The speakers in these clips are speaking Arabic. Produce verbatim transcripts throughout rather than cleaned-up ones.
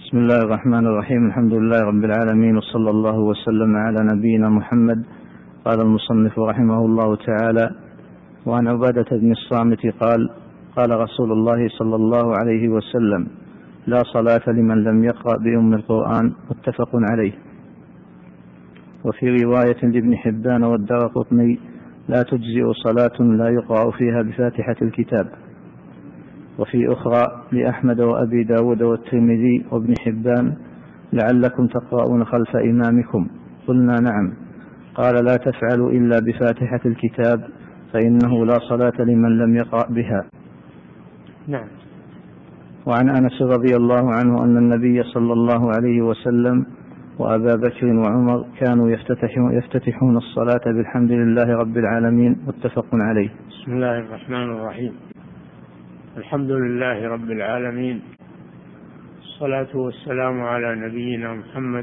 بسم الله الرحمن الرحيم. الحمد لله رب العالمين، وصلى الله وسلم على نبينا محمد. قال المصنف رحمه الله تعالى: وعن عبادة بن الصامت قال: قال رسول الله صلى الله عليه وسلم: لا صلاة لمن لم يقرأ بأم القرآن، متفق عليه. وفي رواية لابن حبان والدارقطني: لا تجزئ صلاة لا يقرأ فيها بفاتحة الكتاب. وفي أخرى لأحمد وأبي داود والترمذي وابن حبان: لعلكم تقرؤون خلف إمامكم. قلنا: نعم. قال: لا تفعلوا إلا بفاتحة الكتاب، فإنه لا صلاة لمن لم يقرأ بها. نعم. وعن أنس رضي الله عنه أن النبي صلى الله عليه وسلم وأبا بكر وعمر كانوا يفتتحون, يفتتحون الصلاة بالحمد لله رب العالمين، متفق عليه. بسم الله الرحمن الرحيم. الحمد لله رب العالمين، الصلاة والسلام على نبينا محمد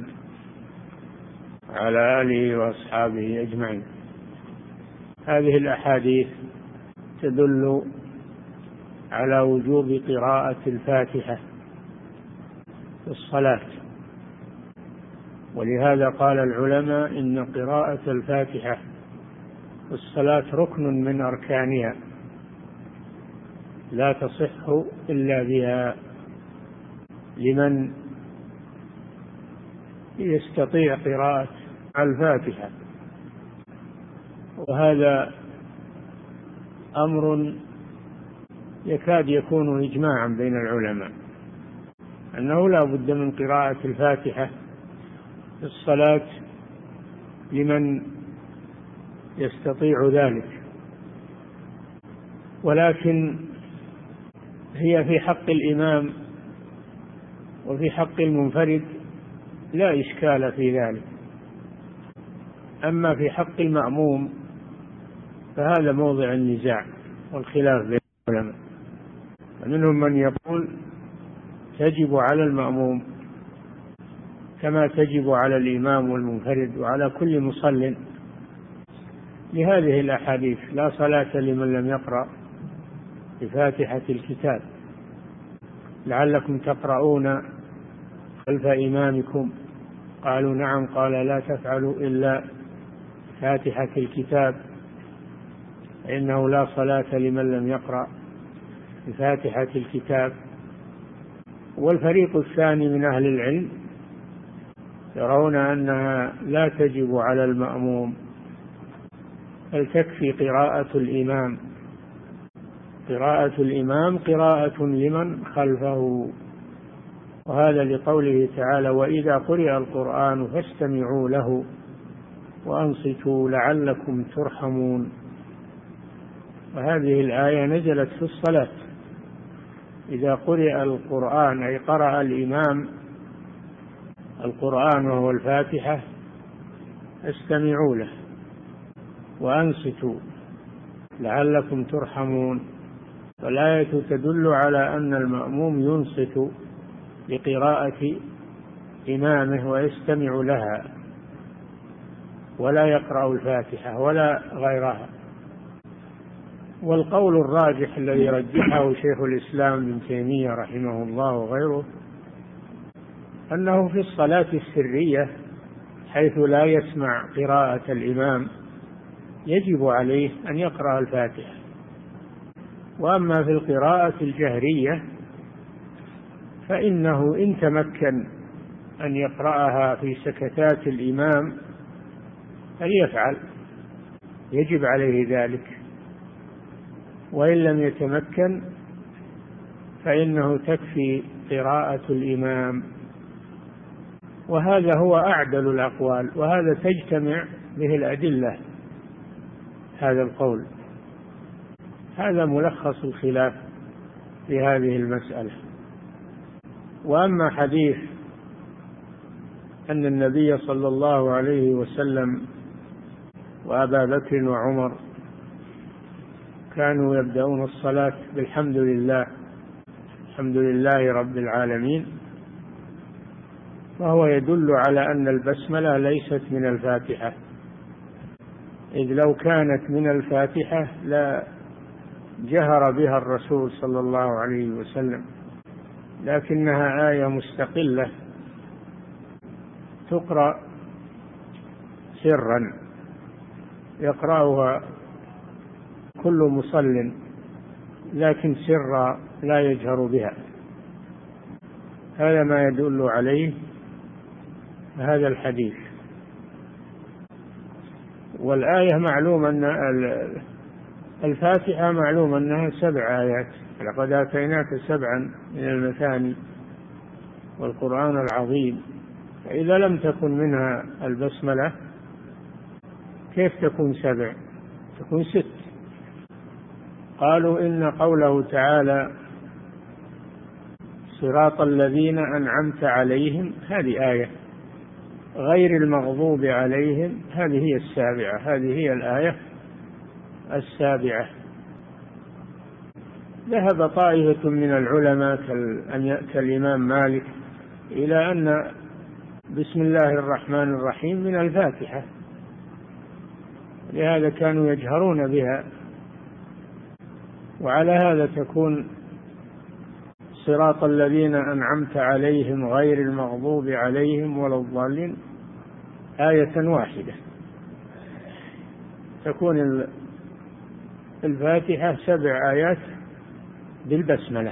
وعلى آله وأصحابه أجمعين. هذه الأحاديث تدل على وجوب قراءة الفاتحة في الصلاة، ولهذا قال العلماء إن قراءة الفاتحة في الصلاة ركن من أركانها، لا تصح إلا بها لمن يستطيع قراءة الفاتحة. وهذا أمر يكاد يكون إجماعا بين العلماء أنه لا بد من قراءة الفاتحة في الصلاة لمن يستطيع ذلك، ولكن هي في حق الإمام وفي حق المنفرد لا إشكال في ذلك. أما في حق المأموم فهذا موضع النزاع والخلاف بين العلماء، ومنهم من يقول تجب على المأموم كما تجب على الإمام والمنفرد وعلى كل مصل، لهذه الأحاديث: لا صلاة لمن لم يقرأ بفاتحة الكتاب، لعلكم تقرؤون خلف إمامكم. قالوا: نعم. قال: لا تفعلوا إلا فاتحة الكتاب، فإنه لا صلاة لمن لم يقرأ بفاتحة الكتاب. والفريق الثاني من أهل العلم يرون أنها لا تجب على المأموم، بل تكفي قراءة الإمام. قراءة الإمام قراءة لمن خلفه، وهذا لقوله تعالى: وإذا قرئ القرآن فاستمعوا له وأنصتوا لعلكم ترحمون. وهذه الآية نزلت في الصلاة: إذا قرئ القرآن، أي قرأ الإمام القرآن وهو الفاتحة، استمعوا له وأنصتوا لعلكم ترحمون. فالآية تدل على أن المأموم ينصت لقراءة إمامه ويستمع لها، ولا يقرأ الفاتحة ولا غيرها. والقول الراجح الذي رجحه شيخ الإسلام ابن تيمية رحمه الله وغيره أنه في الصلاة السرية حيث لا يسمع قراءة الإمام يجب عليه أن يقرأ الفاتحة. وأما في القراءة الجهرية فإنه إن تمكن أن يقرأها في سكتات الإمام فليفعل، يجب عليه ذلك. وإن لم يتمكن فإنه تكفي قراءة الإمام. وهذا هو أعدل الأقوال، وهذا تجتمع به الأدلة. هذا القول هذا ملخص الخلاف في هذه المسألة. وأما حديث أن النبي صلى الله عليه وسلم وأبا بكر وعمر كانوا يبدأون الصلاة بالحمد لله الحمد لله رب العالمين، وهو يدل على أن البسملة ليست من الفاتحة، إذ لو كانت من الفاتحة لا جهر بها الرسول صلى الله عليه وسلم، لكنها آية مستقلة تقرأ سرا، يقرأها كل مصل لكن سرا لا يجهر بها. هذا ما يدل عليه هذا الحديث. والآية معلوم أن الفاتحة معلوم أنها سبع آيات، لقد آتيناك سبعا من المثاني والقرآن العظيم، فإذا لم تكن منها البسملة كيف تكون سبع؟ تكون ست. قالوا إن قوله تعالى صراط الذين أنعمت عليهم هذه آية، غير المغضوب عليهم هذه هي السابعة، هذه هي الآية السابعة. ذهب طائفة من العلماء كالإمام مالك إلى أن بسم الله الرحمن الرحيم من الفاتحة، لهذا كانوا يجهرون بها، وعلى هذا تكون صراط الذين أنعمت عليهم غير المغضوب عليهم ولا الضالين آية واحدة، تكون الفاتحة سبع آيات بالبسملة.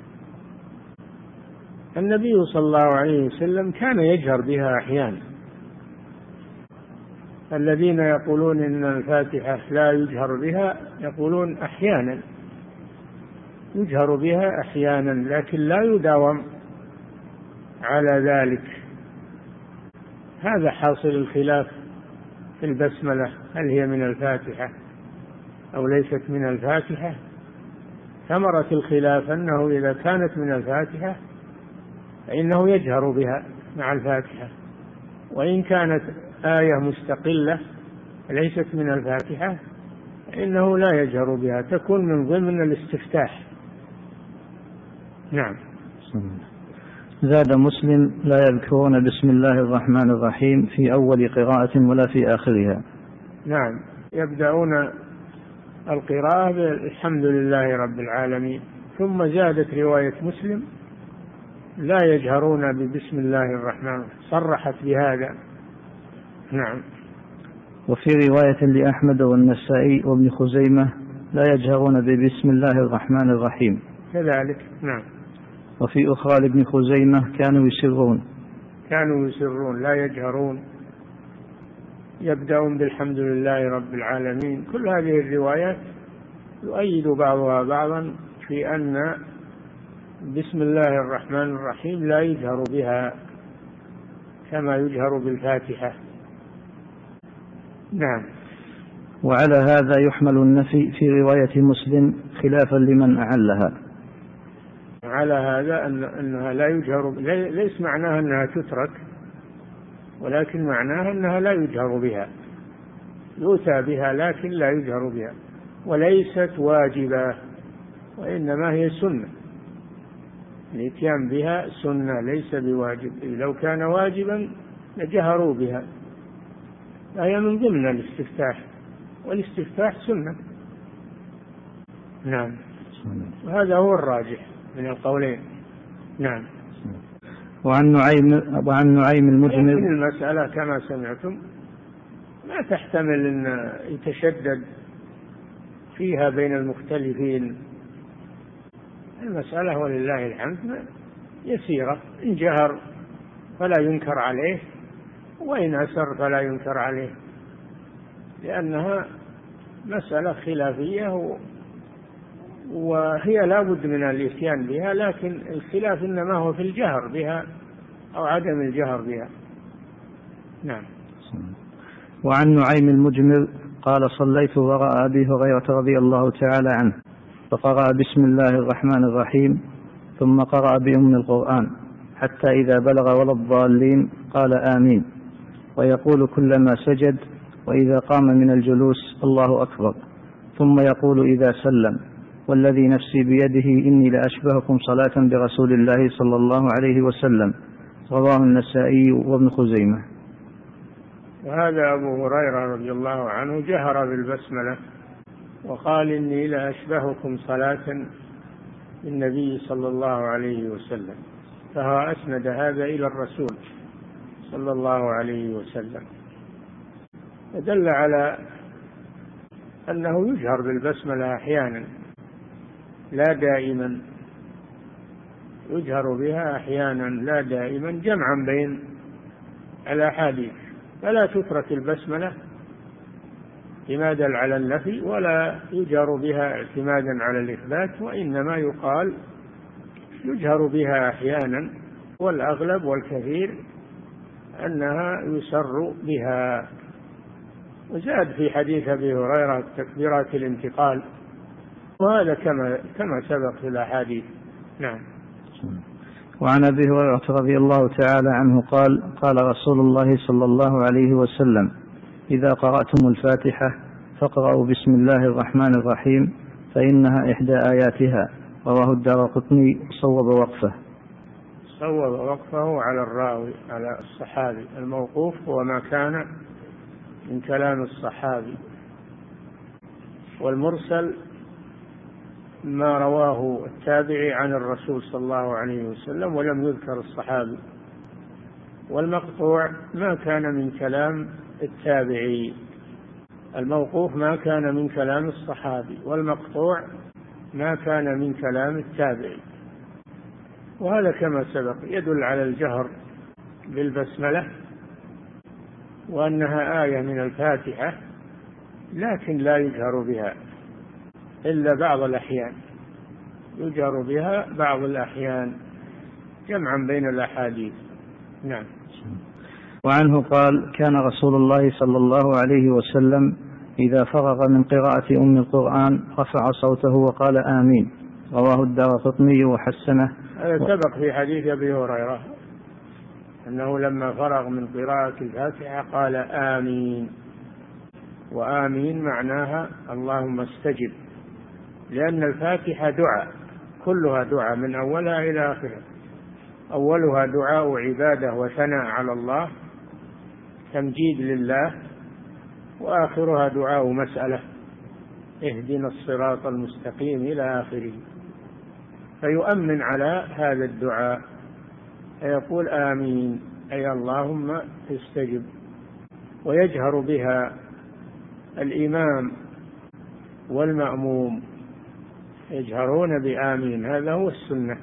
النبي صلى الله عليه وسلم كان يجهر بها أحيانا. الذين يقولون إن الفاتحة لا يجهر بها يقولون أحيانا يجهر بها أحيانا، لكن لا يداوم على ذلك. هذا حاصل الخلاف في البسملة، هل هي من الفاتحة أو ليست من الفاتحة؟ ثمرة الخلاف أنه إذا كانت من الفاتحة فإنه يجهر بها مع الفاتحة، وإن كانت آية مستقلة ليست من الفاتحة فإنه لا يجهر بها، تكون من ضمن الاستفتاح. نعم. زاد مسلم لا يذكرون بسم الله الرحمن الرحيم في أول قراءة ولا في آخرها. نعم، يبدأون القراءة بالحمد لله رب العالمين، ثم زادت رواية مسلم لا يجهرون ببسم الله الرحمن، صرحت بهذا. نعم. وفي رواية لأحمد والنسائي وابن خزيمة لا يجهرون ببسم الله الرحمن الرحيم كذلك. نعم. وفي أخرى لابن خزيمة كانوا يسرون كانوا يسرون لا يجهرون، يبدأون بالحمد لله رب العالمين. كل هذه الروايات يؤيد بعضها بعضا في أن بسم الله الرحمن الرحيم لا يجهر بها كما يجهر بالفاتحة. نعم. وعلى هذا يحمل النفي في رواية مسلم خلافا لمن أعلها. على هذا أن أنها لا يجهر، ليس معناها أنها تترك، ولكن معناها أنها لا يجهر بها، يؤتى بها لكن لا يجهر بها، وليست واجبة وإنما هي سنة. الإتيان بها سنة ليس بواجب، لو كان واجبا لجهروا بها، فهي من ضمن الاستفتاح، والاستفتاح سنة. نعم. وهذا هو الراجح من القولين. نعم. وعن نعيم وعن نعيم المجمر. لكن المسألة كما سمعتم ما تحتمل أن يتشدد فيها بين المختلفين. المسألة ولله الحمد يسيرة، إن جهر فلا ينكر عليه، وإن أسر فلا ينكر عليه، لأنها مسألة خلافية وهي لا بد من الإتيان بها، لكن الخلاف إنما هو في الجهر بها أو عدم الجهر بها. نعم. وعن نعيم المجمر قال صليت وراء أبي هريرة رضي الله تعالى عنه فقرأ بسم الله الرحمن الرحيم ثم قرأ بأم القرآن حتى إذا بلغ ولا الضالين قال آمين، ويقول كلما سجد وإذا قام من الجلوس الله أكبر، ثم يقول إذا سلم والذي نفسي بيده إني لأشبهكم صلاة برسول الله صلى الله عليه وسلم. رواه النسائي وابن خزيمة. وهذا أبو هريرة رضي الله عنه جهر بالبسملة وقال إني لأشبهكم صلاة النبي صلى الله عليه وسلم، فهو أسند هذا إلى الرسول صلى الله عليه وسلم، فدل على أنه يجهر بالبسملة أحيانا لا دائما، يجهر بها أحيانا لا دائما، جمعا بين الأحاديث، فلا تترك البسملة اعتمادا على النفي ولا يجهر بها اعتمادا على الإثبات، وإنما يقال يجهر بها أحيانا، والأغلب والكثير أنها يسر بها. وزاد في حديث أبي هريرة تكبيرات الانتقال، وهذا كما كما سبق في الأحاديث. نعم. وعن أبي هريرة رضي الله تعالى عنه قال قال رسول الله صلى الله عليه وسلم: إذا قرأتم الفاتحة فاقرأوا بسم الله الرحمن الرحيم فإنها إحدى آياتها. رواه الدارقطني. صوب وقفه صوب وقفه على الراوي على الصحابي. الموقوف هو ما كان من كلام الصحابي، والمرسل ما رواه التابعي عن الرسول صلى الله عليه وسلم ولم يذكر الصحابي، والمقطوع ما كان من كلام التابعي. الموقوف ما كان من كلام الصحابي، والمقطوع ما كان من كلام التابعي. وهذا كما سبق يدل على الجهر بالبسملة، وأنها آية من الفاتحة، لكن لا يجهر بها إلا بعض الأحيان، يجهر بها بعض الأحيان جمعا بين الأحاديث. نعم. وعنه قال: كان رسول الله صلى الله عليه وسلم إذا فرغ من قراءة أم القرآن رفع صوته وقال آمين. رواه الدارقطني وحسنه. هذا سبق في حديث أبي هريرة أنه لما فرغ من قراءة الفاتحة قال آمين، وآمين معناها اللهم استجب، لأن الفاتحة دعاء، كلها دعاء من أولها إلى آخرها. أولها دعاء عبادة وثناء على الله، تمجيد لله، وآخرها دعاء مسألة، اهدنا الصراط المستقيم إلى آخره. فيؤمن على هذا الدعاء فيقول آمين، أي اللهم استجب. ويجهر بها الإمام والمأموم، يجهرون بآمين، هذا هو السنة،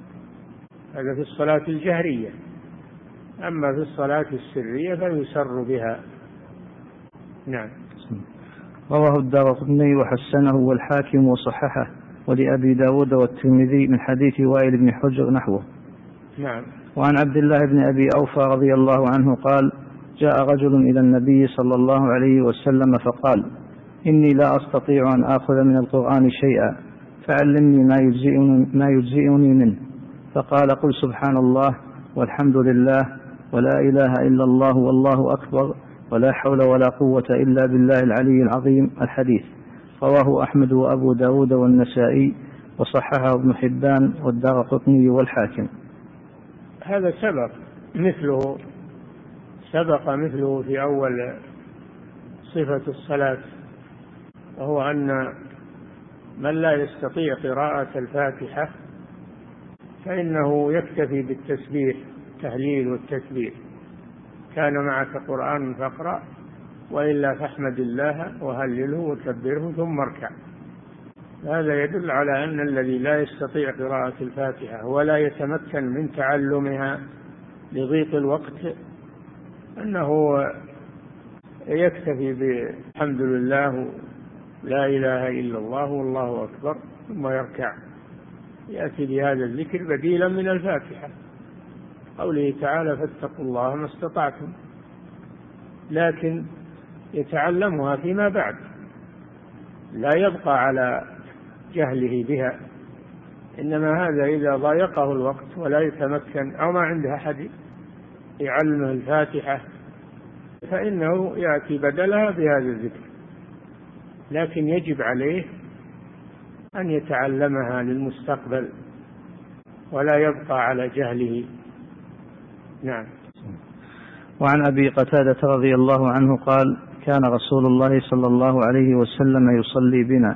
هذا في الصلاة الجهرية. أما في الصلاة السرية فيسر بها. نعم. رواه الدارقطني وحسنه والحاكم وصححه، ولأبي داود والترمذي من حديث وائل بن حجر نحوه. نعم. وعن عبد الله بن أبي أوفى رضي الله عنه قال: جاء رجل إلى النبي صلى الله عليه وسلم فقال: إني لا أستطيع أن آخذ من القرآن شيئا، فعلمني ما يجزئني, ما يجزئني منه. فقال: قل سبحان الله والحمد لله ولا إله إلا الله والله أكبر ولا حول ولا قوة إلا بالله العلي العظيم. الحديث. رواه أحمد وأبو داود والنسائي، وصححه ابن حبان والدارقطني والحاكم. هذا سبق مثله سبق مثله في أول صفة الصلاة، وهو أن من لا يستطيع قراءة الفاتحة فإنه يكتفي بالتسبيح، التهليل والتكبير. كان معك قرآن فاقرأ، وإلا فاحمد الله وهلله وكبره ثم اركع. هذا يدل على أن الذي لا يستطيع قراءة الفاتحة ولا يتمكن من تعلمها لضيق الوقت أنه يكتفي بالحمد لله لا إله إلا الله والله أكبر ثم يركع، يأتي بهذا الذكر بديلا من الفاتحة، قوله تعالى: فاتقوا الله ما استطعتم. لكن يتعلمها فيما بعد، لا يبقى على جهله بها، إنما هذا إذا ضايقه الوقت ولا يتمكن أو ما عنده أحد يعلمه الفاتحة فإنه يأتي بدلها بهذا الذكر، لكن يجب عليه أن يتعلمها للمستقبل ولا يبقى على جهله. نعم. وعن أبي قتادة رضي الله عنه قال: كان رسول الله صلى الله عليه وسلم يصلي بنا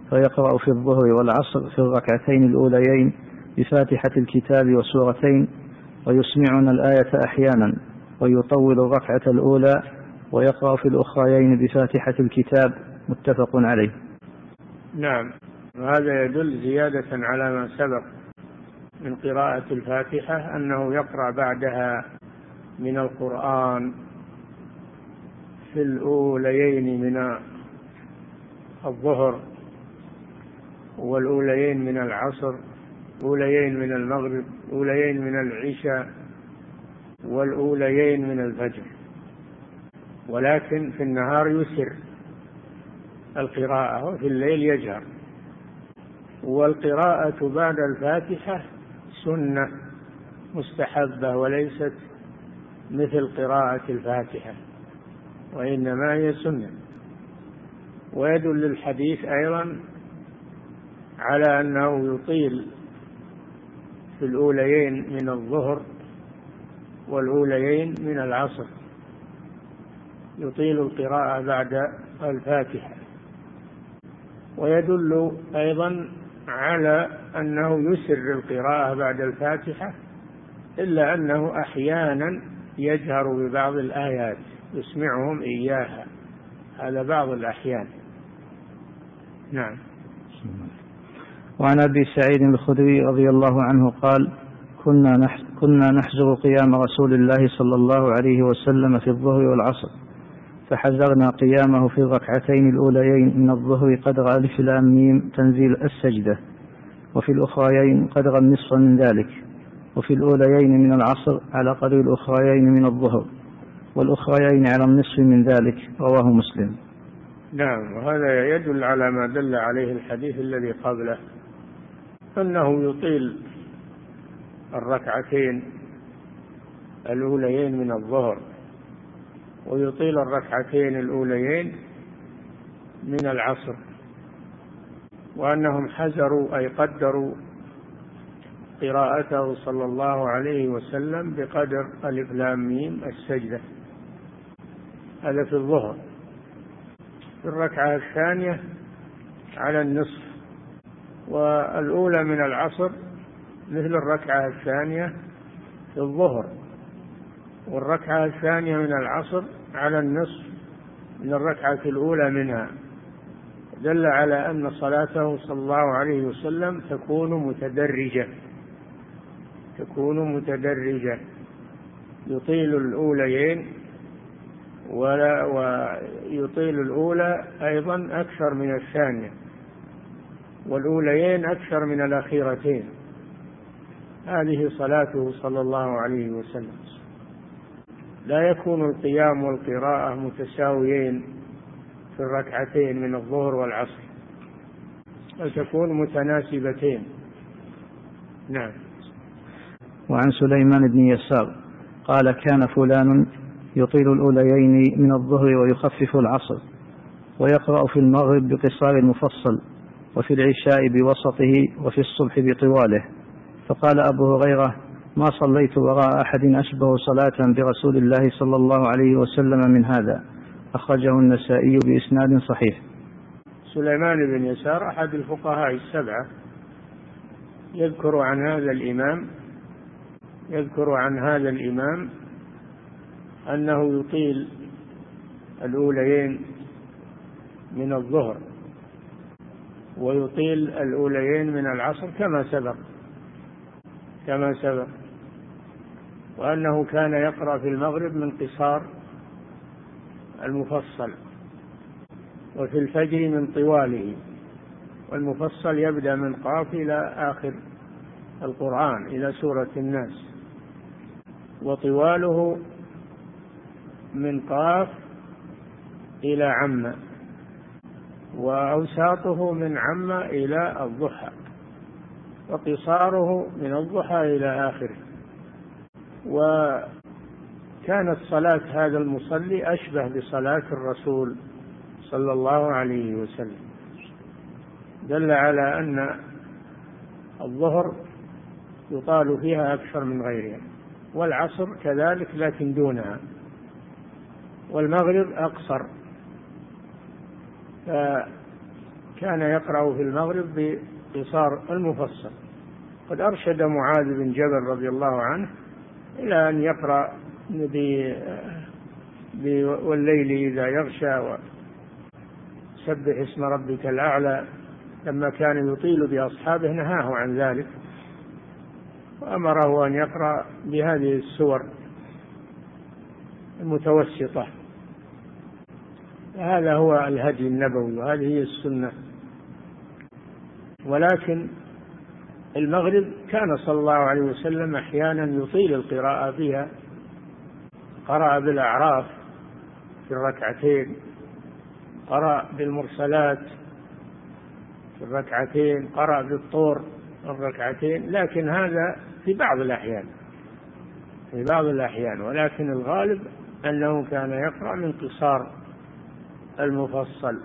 فيقرأ في الظهر والعصر في الركعتين الأوليين بفاتحة الكتاب وسورتين، ويسمعنا الآية أحيانا، ويطول الركعة الأولى ويقرأ في الأخريين بفاتحة الكتاب. متفق عليه. نعم، وهذا يدل زيادة على ما سبق من قراءة الفاتحة أنه يقرأ بعدها من القرآن في الأوليين من الظهر، والأوليين من العصر، الأوليين من المغرب، الأوليين من العشاء، والأوليين من الفجر، ولكن في النهار يسر القراءة وفي الليل يجهر. والقراءة بعد الفاتحة سنة مستحبة وليست مثل قراءة الفاتحة، وإنما هي سنة. ويدل الحديث أيضا على أنه يطيل في الأوليين من الظهر والأوليين من العصر، يطيل القراءة بعد الفاتحة. ويدل أيضا على أنه يسر القراءة بعد الفاتحة، إلا أنه أحيانا يجهر ببعض الآيات يسمعهم إياها، هذا بعض الأحيان. نعم. وعن أبي سعيد الخدري رضي الله عنه قال: كنا كنا نحزر قيام رسول الله صلى الله عليه وسلم في الظهر والعصر، فحذرنا قيامه في الركعتين الأوليين من الظهر قدر ألف لام ميم تنزيل السجدة، وفي الأخريين قدر النصف من ذلك، وفي الأوليين من العصر على قدر الأخريين من الظهر، والأخريين على النصف من ذلك. رواه مسلم. نعم، وهذا يدل على ما دل عليه الحديث الذي قبله، أنه يطيل الركعتين الأوليين من الظهر، ويطيل الركعتين الأوليين من العصر، وأنهم حذروا أي قدروا قراءته صلى الله عليه وسلم بقدر ألف لام ميم السجدة. هذا في الظهر. في الركعة الثانية على النصف، والأولى من العصر مثل الركعة الثانية في الظهر، والركعة الثانية من العصر على النصف من الركعة الأولى منها. دل على أن صلاته صلى الله عليه وسلم تكون متدرجة تكون متدرجة يطيل الأوليين ولا ويطيل الأولى أيضا أكثر من الثانية، والأوليين أكثر من الأخيرتين. هذه صلاته صلى الله عليه وسلم. لا يكون القيام والقراءة متساويين في الركعتين من الظهر والعصر، بل تكون متناسبتين. نعم. وعن سليمان بن يسار قال: كان فلان يطيل الأوليين من الظهر ويخفف العصر، ويقرأ في المغرب بقصار المفصل، وفي العشاء بوسطه، وفي الصبح بطواله. فقال أبو هريرة: ما صليت وراء أحد أشبه صلاة برسول الله صلى الله عليه وسلم من هذا. أخرجه النسائي بإسناد صحيح. سليمان بن يسار أحد الفقهاء السبعة، يذكر عن هذا الإمام يذكر عن هذا الإمام أنه يطيل الأوليين من الظهر ويطيل الأوليين من العصر كما سبق كما سبق وأنه كان يقرأ في المغرب من قصار المفصل، وفي الفجر من طواله، والمفصل يبدأ من قاف إلى آخر القرآن إلى سورة الناس، وطواله من قاف إلى عم، وأوساطه من عم إلى الضحى، وقصاره من الضحى إلى آخره. وكانت صلاة هذا المصلي أشبه بصلاة الرسول صلى الله عليه وسلم، دل على أن الظهر يطال فيها أكثر من غيرها، والعصر كذلك لكن دونها، والمغرب أقصر. فكان كان يقرأ في المغرب بقصار المفصل. قد أرشد معاذ بن جبل رضي الله عنه إلى أن يقرأ والليل إذا يغشى وسبح اسم ربك الأعلى. لما كان يطيل بأصحابه نهاه عن ذلك وأمره أن يقرأ بهذه السور المتوسطة. هذا هو الهدي النبوي وهذه هي السنة. ولكن المغرب كان صلى الله عليه وسلم أحيانا يطيل القراءة فيها، قرأ بالأعراف في الركعتين، قرأ بالمرسلات في الركعتين، قرأ بالطور في الركعتين، لكن هذا في بعض الأحيان في بعض الأحيان ولكن الغالب أنه كان يقرأ من قصار المفصل.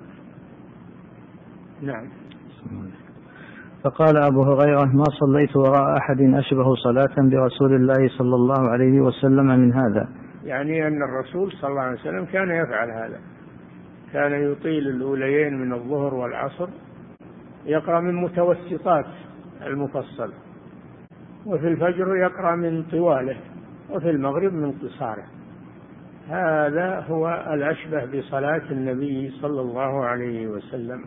نعم. فقال أبو هريرة: ما صليت وراء أحد أشبه صلاة برسول الله صلى الله عليه وسلم من هذا. يعني أن الرسول صلى الله عليه وسلم كان يفعل هذا، كان يطيل الأوليين من الظهر والعصر، يقرأ من متوسطات المفصل، وفي الفجر يقرأ من طواله، وفي المغرب من قصاره. هذا هو الأشبه بصلاة النبي صلى الله عليه وسلم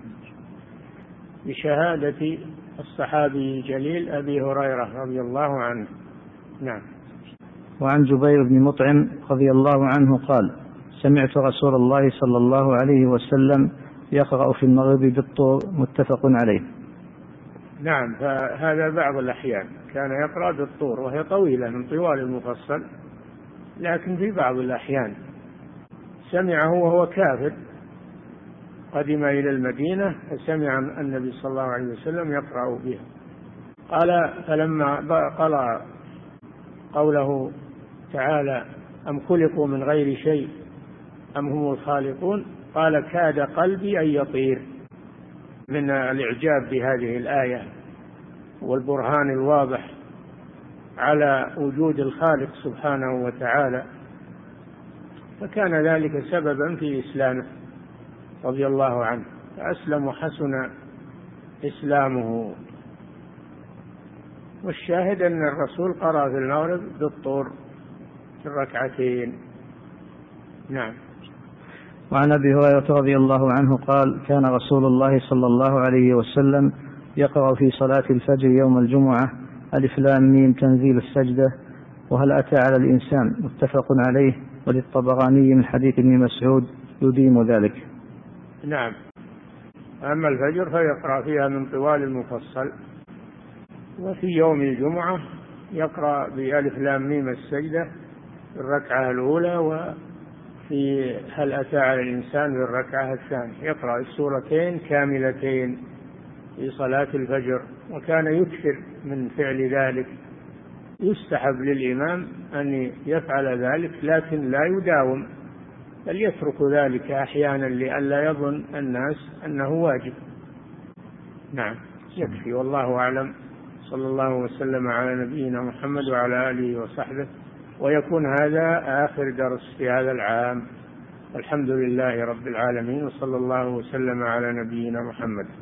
بشهادة الصحابي الجليل أبي هريرة رضي الله عنه. نعم. وعن جبير بن مطعم رضي الله عنه قال: سمعت رسول الله صلى الله عليه وسلم يقرأ في المغرب بالطور، متفق عليه. نعم، فهذا بعض الأحيان كان يقرأ بالطور وهي طويلة من طوال المفصل، لكن في بعض الأحيان سمعه وهو كافر، قدم إلى المدينة فسمع النبي صلى الله عليه وسلم يقرأ بها. قال: فلما قرأ قوله تعالى: أم خلقوا من غير شيء أم هم الخالقون، قال: كاد قلبي أن يطير من الإعجاب بهذه الآية والبرهان الواضح على وجود الخالق سبحانه وتعالى، فكان ذلك سببا في إسلامه رضي الله عنه، فأسلم وحسن إسلامه. والشاهد أن الرسول قرأ في المغرب بالطور في الركعتين. نعم. وعن أبي هريرة رضي الله عنه قال: كان رسول الله صلى الله عليه وسلم يقرأ في صلاة الفجر يوم الجمعة: ألف لام ميم تنزيل السجدة، وهل أتى على الإنسان، متفق عليه، وللطبراني من حديث ابن مسعود يديم ذلك. نعم. أما الفجر فيقرأ فيها من طوال المفصل، وفي يوم الجمعة يقرأ بألف لام ميم السجدة في الركعة الأولى، وفي هل أتى على الإنسان في الركعة الثانية. يقرأ السورتين كاملتين في صلاة الفجر، وكان يكثر من فعل ذلك. يستحب للإمام أن يفعل ذلك لكن لا يداوم، بل يترك ذلك أحيانا لئلا يظن الناس أنه واجب. نعم، يكفي، والله أعلم. صلى الله وسلم على نبينا محمد وعلى آله وصحبه، ويكون هذا آخر درس في هذا العام. الحمد لله رب العالمين، وصلى الله وسلم على نبينا محمد.